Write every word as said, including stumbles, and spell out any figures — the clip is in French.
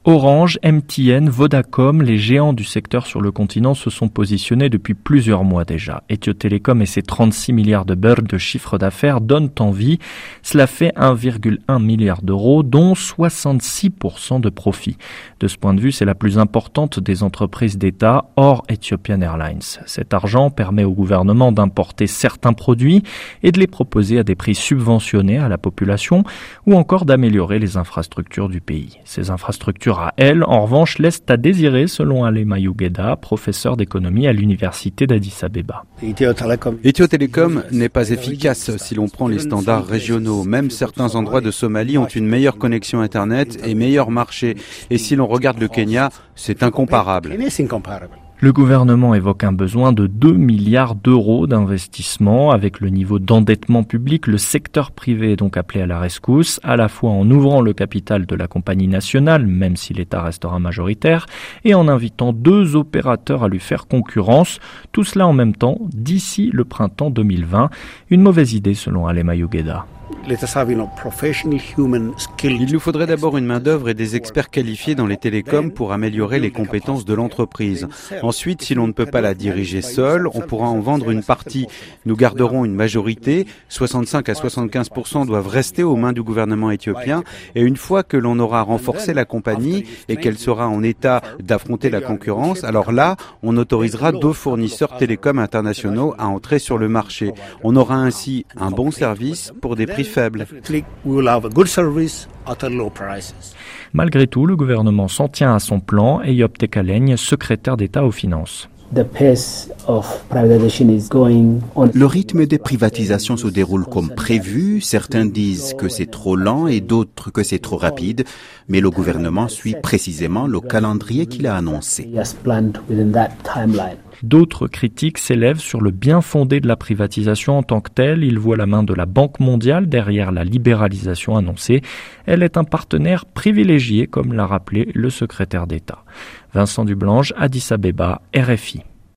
Orange, M T N, Vodacom, les géants du secteur sur le continent se sont positionnés depuis plusieurs mois déjà. Ethio Telecom et ses trente-six milliards de beurre de chiffre d'affaires donnent envie. Cela fait un virgule un milliard d'euros, dont soixante-six pour cent de profit. De ce point de vue, c'est la plus importante des entreprises d'État hors Ethiopian Airlines. Cet argent permet au gouvernement d'importer certains produits et de les proposer à des prix subventionnés à la population ou encore d'améliorer les infrastructures du pays. Ces infrastructures à elles, en revanche, laissent à désirer, selon Alemayehu Geda, professeur d'économie à l'université d'Addis-Abeba. Ethio Telecom n'est pas efficace si l'on prend les standards régionaux. Même certains endroits de Somalie ont une meilleure connexion Internet et meilleur marché. Et si l'on regarde le Kenya, c'est incomparable. Le gouvernement évoque un besoin de deux milliards d'euros d'investissement. Avec le niveau d'endettement public, le secteur privé est donc appelé à la rescousse, à la fois en ouvrant le capital de la compagnie nationale, même si l'État restera majoritaire, et en invitant deux opérateurs à lui faire concurrence. Tout cela en même temps, d'ici le printemps deux mille vingt. Une mauvaise idée selon Alemayehu Geda. Il nous faudrait d'abord une main-d'œuvre et des experts qualifiés dans les télécoms pour améliorer les compétences de l'entreprise. Ensuite, si l'on ne peut pas la diriger seul, on pourra en vendre une partie. Nous garderons une majorité, soixante-cinq à soixante-quinze pour cent doivent rester aux mains du gouvernement éthiopien, et une fois que l'on aura renforcé la compagnie et qu'elle sera en état d'affronter la concurrence, alors là, on autorisera deux fournisseurs télécoms internationaux à entrer sur le marché. On aura ainsi un bon service pour des prix faibles. Malgré tout, le gouvernement s'en tient à son plan. Eyob Tekalaigne, secrétaire d'État aux Finances. Le rythme des privatisations se déroule comme prévu. Certains disent que c'est trop lent et d'autres que c'est trop rapide. Mais le gouvernement suit précisément le calendrier qu'il a annoncé. D'autres critiques s'élèvent sur le bien fondé de la privatisation en tant que telle. Ils voient la main de la Banque mondiale derrière la libéralisation annoncée. Elle est un partenaire privilégié, comme l'a rappelé le secrétaire d'État. Vincent Dublange, Addis Abeba, R F I.